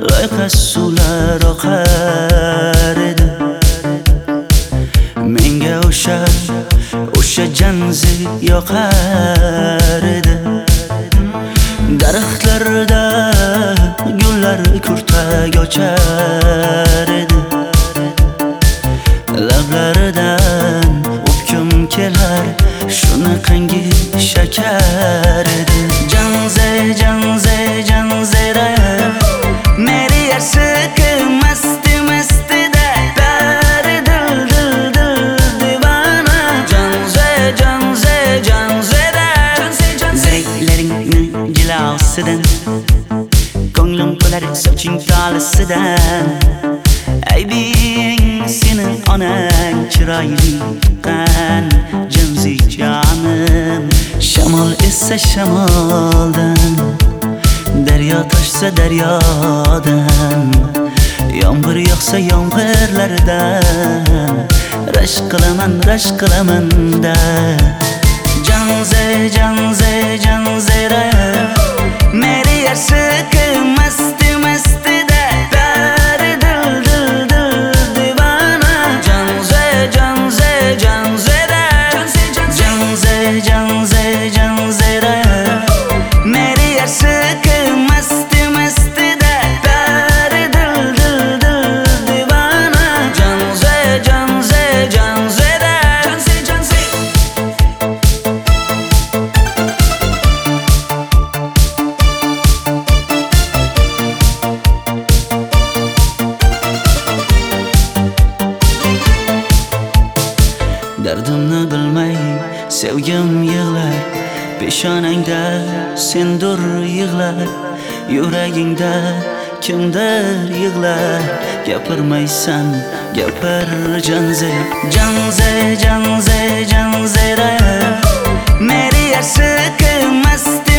loyqa suvlar oqar edi. Menga o'sha janzi yoqar edi. Daraxtlarda gullar kurtak ochar edi. Lablaridan o'pkim kelar, shunaqangi shakar edi. Janze janze janzera meri yarsiqi masti mastida dari dil dil dil divana. Janze janze janzera zirikleringni jilosidan, ko'nglim qolar soching tolisidan. Aybing senin onang chiroyli qan janzi jonim. Shamol essa shamoldan, daryo toshsa daryodan, yomg'ir yog'sa yomg'irlardan rashk qilaman da. Janze janze janzera meri yarsiqi masti mastida dari dil dil dil divana. Janze janze janzera janze janze janzera meri yarsiqi masti mastida dari dil dil dil divana. Janze janze janzera dardimni bilmay sevgim yig'lar, peshonangda sendur yig'lar, yuragingda kimdir yig'lar. Gapirmaysan gapir janze janze janze janzera meri yarsiqi masti